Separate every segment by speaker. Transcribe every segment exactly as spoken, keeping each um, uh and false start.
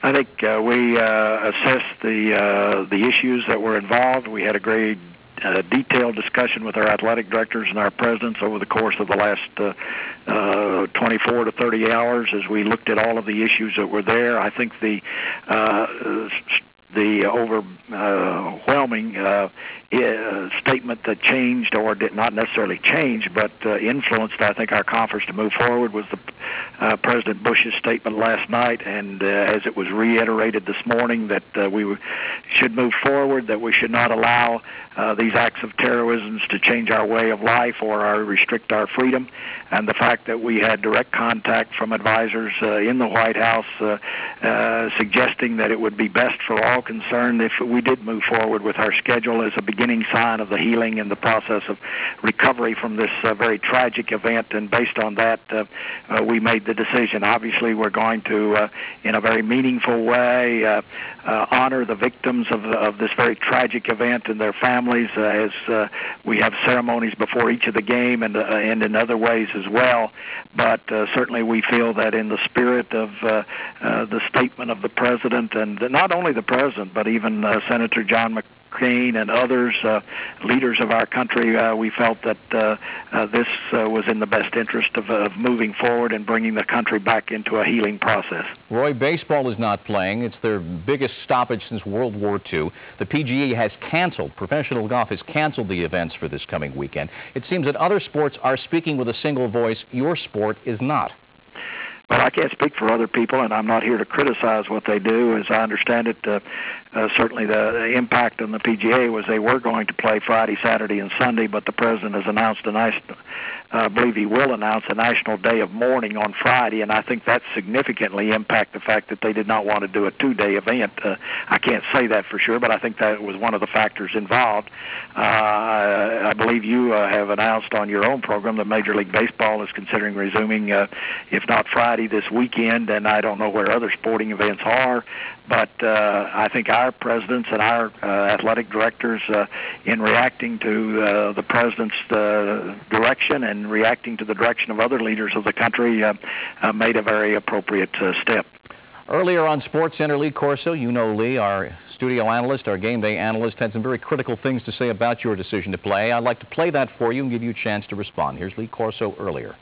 Speaker 1: I think uh, we uh, assessed the uh, the issues that were involved. We had a great uh, detailed discussion with our athletic directors and our presidents over the course of the last uh, uh, twenty-four to thirty hours as we looked at all of the issues that were there. I think the uh, the overwhelming uh, uh, statement that changed, or did not necessarily change, but uh, influenced, I think, our conference to move forward was the uh, President Bush's statement last night, and uh, as it was reiterated this morning, that uh, we w- should move forward, that we should not allow uh, these acts of terrorism to change our way of life or our, restrict our freedom. And the fact that we had direct contact from advisors uh, in the White House uh, uh, suggesting that it would be best for all concerned if we did move forward with our schedule as a beginning sign of the healing and the process of recovery from this uh, very tragic event. And based on that, uh, uh, we made the decision. Obviously, we're going to, uh, in a very meaningful way, uh, uh, honor the victims of, of this very tragic event and their families uh, as uh, we have ceremonies before each of the game and, uh, and in other ways as well. But uh, certainly we feel that in the spirit of uh, uh, the statement of the President, and not only the President, but even uh, Senator John McCain and others, uh, leaders of our country, uh, we felt that uh, uh, this uh, was in the best interest of, of moving forward and bringing the country back into a healing process.
Speaker 2: Roy, baseball is not playing. It's their biggest stoppage since World War Two. The P G A has canceled, professional golf has canceled the events for this coming weekend. It seems that other sports are speaking with a single voice. Your sport is not.
Speaker 1: Well, I can't speak for other people, and I'm not here to criticize what they do. As I understand it, uh, uh, certainly the, the impact on the P G A was they were going to play Friday, Saturday, and Sunday, but the President has announced a nice uh, I believe he will announce a national day of mourning on Friday, and I think that significantly impact the fact that they did not want to do a two-day event. Uh, I can't say that for sure, but I think that was one of the factors involved. Uh, I, I believe you uh, have announced on your own program that Major League Baseball is considering resuming, uh, if not Friday, this weekend, and I don't know where other sporting events are. But uh, I think our presidents and our uh, athletic directors, uh, in reacting to uh, the president's uh, direction and reacting to the direction of other leaders of the country, uh, uh, made a very appropriate uh, step.
Speaker 2: Earlier on SportsCenter, Lee Corso, you know Lee, our studio analyst, our game day analyst, had some very critical things to say about your decision to play. I'd like to play that for you and give you a chance to respond. Here's Lee Corso earlier.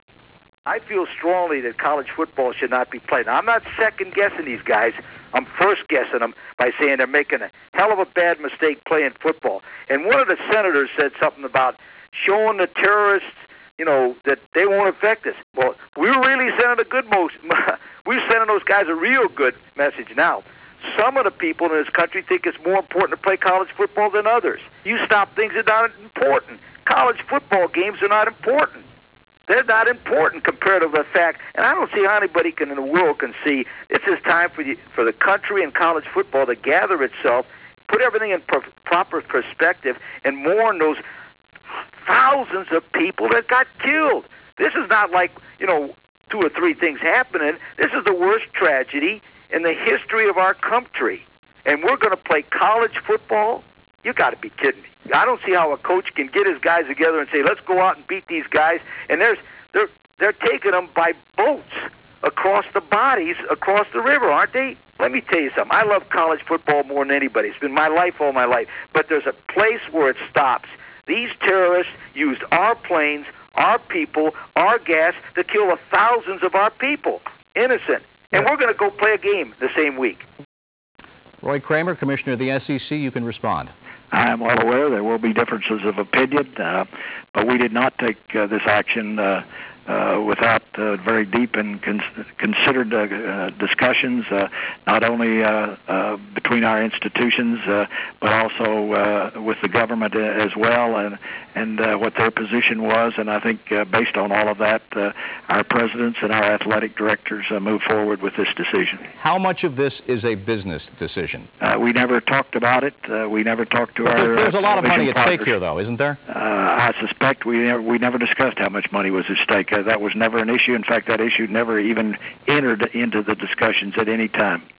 Speaker 3: I feel strongly that college football should not be played. Now, I'm not second-guessing these guys. I'm first-guessing them by saying they're making a hell of a bad mistake playing football. And one of the senators said something about showing the terrorists, you know, that they won't affect us. Well, we're really sending a good most. We're sending those guys a real good message now. Some of the people in this country think it's more important to play college football than others. You stop things that are not important. College football games are not important. They're not important compared to the fact, and I don't see how anybody can in the world can see this is time for the, for the country and college football to gather itself, put everything in pro- proper perspective, and mourn those thousands of people that got killed. This is not like, you know, two or three things happening. This is the worst tragedy in the history of our country. And we're going to play college football? You got to be kidding me. I don't see how a coach can get his guys together and say, let's go out and beat these guys. And there's they're they're taking them by boats across the bodies, across the river, aren't they? Let me tell you something. I love college football more than anybody. It's been my life all my life. But there's a place where it stops. These terrorists used our planes, our people, our gas to kill the thousands of our people, innocent. And we're going to go play a game the same week.
Speaker 2: Roy Kramer, Commissioner of the S E C, you can respond.
Speaker 1: I am well aware there will be differences of opinion, uh, but we did not take uh, this action uh, uh, without uh, very deep and con- considered uh, uh, discussions, uh, not only uh, uh, between our institutions, uh, but also uh, with the government as well, and and uh, what their position was. And I think uh, based on all of that, uh, our presidents and our athletic directors uh, move forward with this decision.
Speaker 2: How much of this is a business decision?
Speaker 1: Uh, we never talked about it. Uh, we never talked to
Speaker 2: but
Speaker 1: our
Speaker 2: There's
Speaker 1: uh,
Speaker 2: a lot of money
Speaker 1: partners.
Speaker 2: at stake here, though, isn't there?
Speaker 1: Uh, I suspect we never, we never discussed how much money was at stake. Uh, that was never an issue. In fact, that issue never even entered into the discussions at any time.